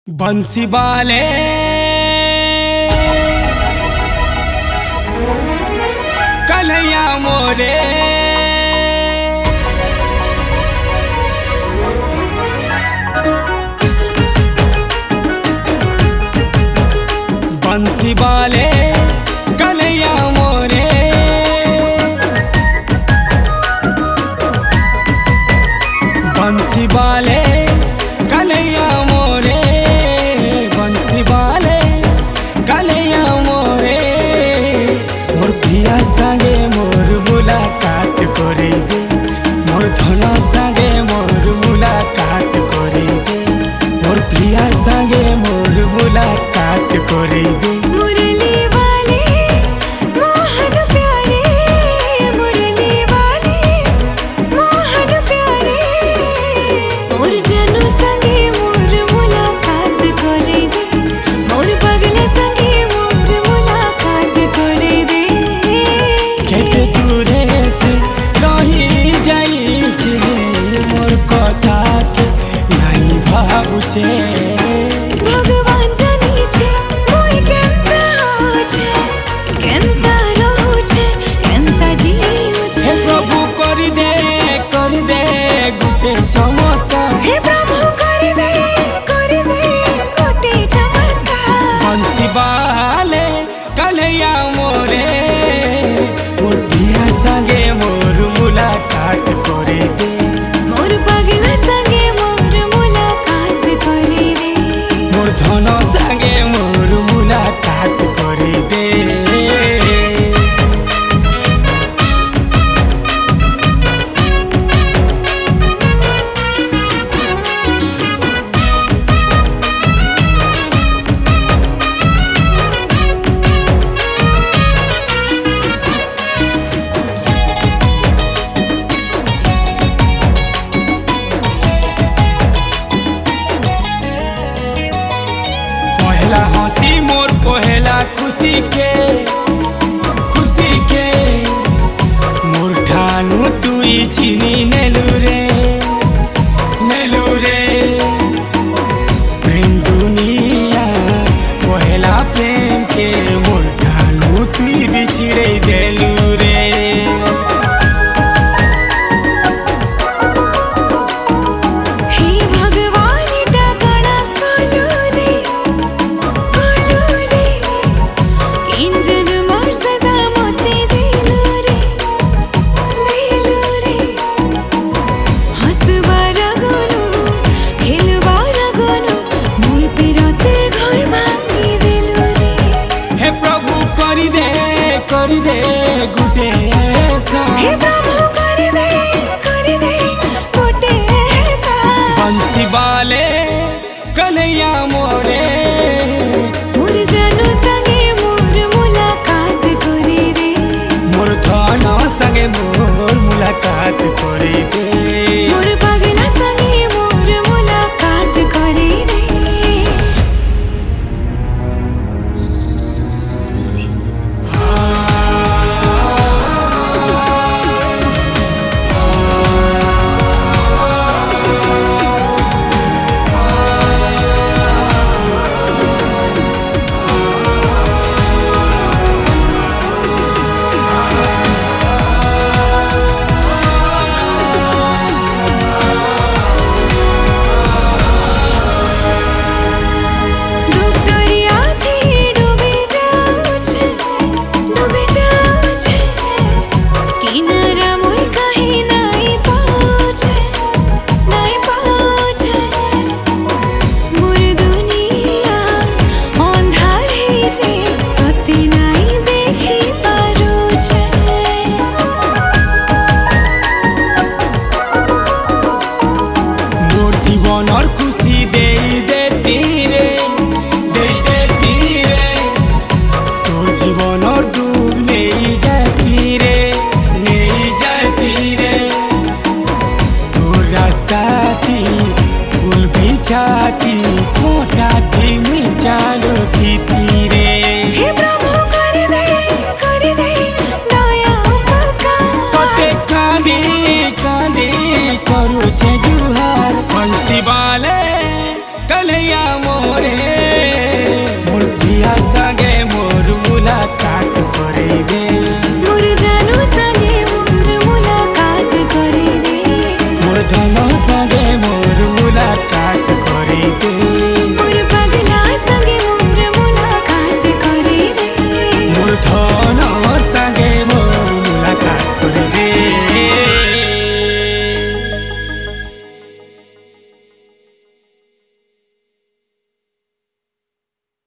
बंसी वाले कन्हैया मोरे बंसी वाले कन्हैया मोरे बंसी वाले कन्हैया मोरे बंसी वाले कन्हैया मोरे मोर पिया संगे मोर मुलाकात करेबे मोर धन संगे मोर मुलाकात करेबे मोर पिया संगे मोर मुलाकात करेबे मुरली वाले मोहन प्यारे मुरली वाले मोहन प्यारे मोर जनू संगे मोर मुलाकात करे दे मोर बगल संगे मोर मुलाकात करे दे केते दूरे से रही जाई छे मोर कथा के नहीं भाबुछे भगवान जानी छे मोय केंता छे केंता रहू छे केंता जीव छे हे प्रभु कर दे गुटे चमत्कार हे प्रभु कर दे गोटे चमत्कार बंसी वाले कन्हैया मोरे मोर पिया संगे मोर मुलाकात करे दे मोर बगल संगे मोर मुलाकात करे दे मोर धन संगे मोर मुलाकात करे दे पहला हंसी मोर पहला खुशी के मोर ठानु तुई चिनी नेलु रे प्रेम दुनिया पहला प्रेम के मोर ठानु तुई बिछड़े देलु रे हे भगवान डागणा कोलू रे किंजन मोर सजा मोते दिलु रे हंसबार गुनु खेलबार गुनु मोर पिरतेर घर भांगी दिलु रे हे प्रभु कर दे गुटे ऐसा हे प्रभु कर दे गोटे ऐसा बंसी वाले कन्हैया